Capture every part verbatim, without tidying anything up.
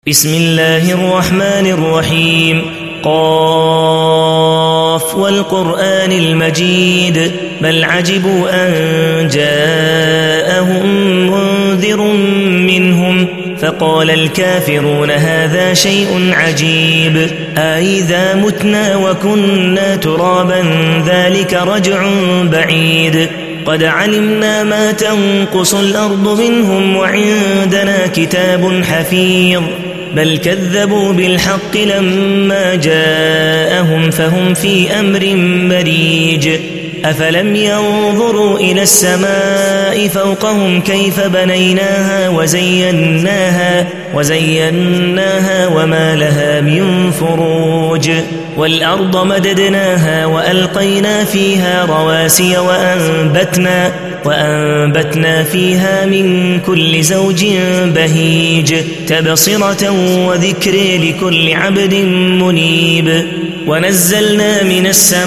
بسم الله الرحمن الرحيم. قاف والقرآن المجيد بل عجبوا أن جاءهم منذر منهم فقال الكافرون هذا شيء عجيب أإذا متنا وكنا ترابا ذلك رجع بعيد قد علمنا ما تنقص الأرض منهم وعندنا كتاب حفيظ بل كذبوا بالحق لما جاءهم فهم في أمر مريج أفلم ينظروا إلى السماء فوقهم كيف بنيناها وزيناها وزيناها وما لها من فروج والأرض مددناها وألقينا فيها رواسي وأنبتنا وأنبتنا فيها من كل زوج بهيج تبصرة وذكر لكل عبد منيب ونزلنا من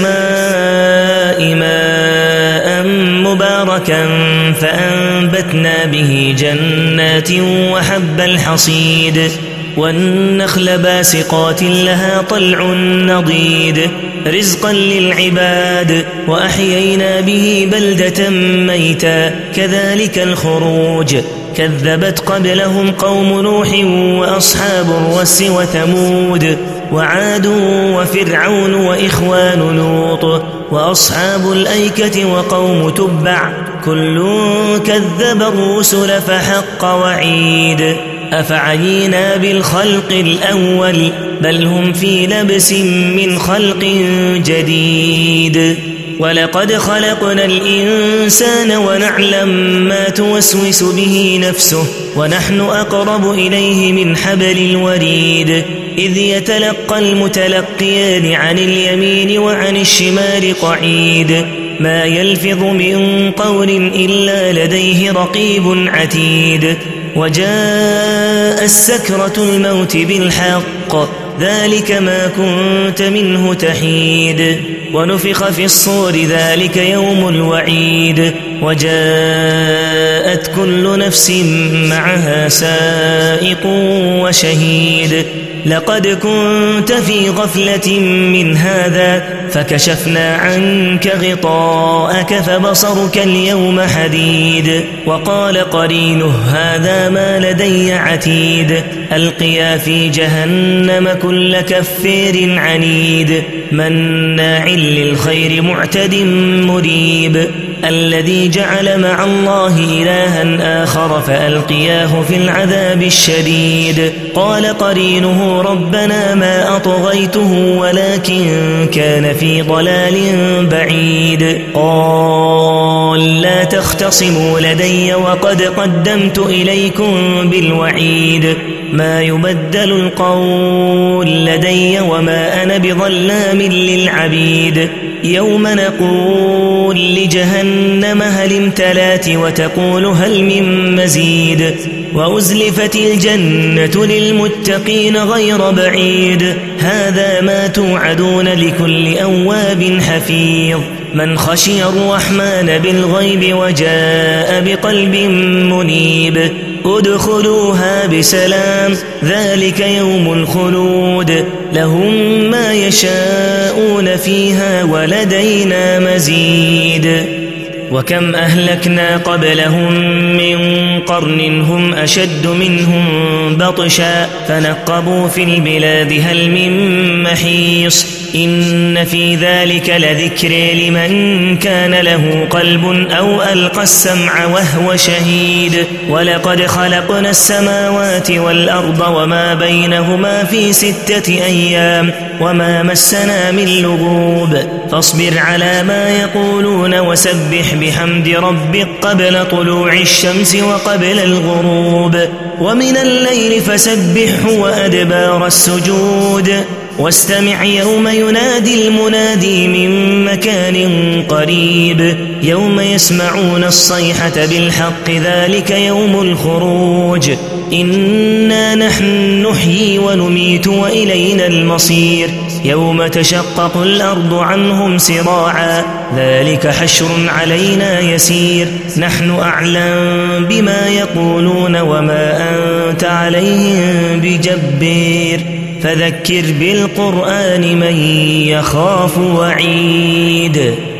السماء ماء مباركا فأنبتنا به جنات وحب الحصيد والنخل باسقات لها طلع نضيد رزقا للعباد وأحيينا به بلدة ميتا كذلك الخروج كذبت قبلهم قوم نوح وأصحاب الرس وثمود وعاد وفرعون وإخوان لوط وأصحاب الأيكة وقوم تبع كل كذب الرسل فحق وعيد أفعينا بالخلق الأول بل هم في لبس من خلق جديد ولقد خلقنا الإنسان ونعلم ما توسوس به نفسه ونحن أقرب إليه من حبل الوريد إذ يتلقى المتلقيان عن اليمين وعن الشمال قعيد ما يلفظ من قول إلا لديه رقيب عتيد وجاء السكرة الموت بالحق ذلك ما كنت منه تحيد ونفخ في الصور ذلك يوم الوعيد وجاءت كل نفس معها سائق وشهيد لقد كنت في غفلة من هذا فكشفنا عنك غطاءك فبصرك اليوم حديد وقال قرينه هذا ما لدي عتيد ألقيا في جهنم كل كفير عنيد مناع للخير معتد مريب الذي جعل مع الله إلها آخر فألقياه في العذاب الشديد قال قرينه ربنا ما أطغيته ولكن كان في ضلال بعيد قال لا تختصموا لدي وقد قدمت إليكم بالوعيد ما يبدل القول لدي وما أنا بظلام للعبيد يوم نقول لجهنم هل امتلات وتقول هل من مزيد وأزلفت الجنة للمتقين غير بعيد هذا ما توعدون لكل أواب حفيظ من خشي الرحمن بالغيب وجاء بقلب منيب ادخلوها بسلام ذلك يوم الخلود لهم ما يشاءون فيها ولدينا مزيد وكم أهلكنا قبلهم من قرن هم أشد منهم بطشا فنقبوا في البلاد هل من محيص إن في ذلك لذكر لمن كان له قلب أو ألقى السمع وهو شهيد ولقد خلقنا السماوات والأرض وما بينهما في ستة أيام وما مسنا من لغوب فاصبر على ما يقولون وسبح بحمد ربك قبل طلوع الشمس وقبل الغروب ومن الليل فسبحه وأدبار السجود واستمع يوم ينادي المنادي من مكان قريب يوم يسمعون الصيحة بالحق ذلك يوم الخروج إنا نحن نحيي ونميت وإلينا المصير يوم تشقق الأرض عنهم سراعا ذلك حشر علينا يسير نحن أعلم بما يقولون وما أنت أنت عليهم بجبير فذكر بالقرآن من يخاف وعيد.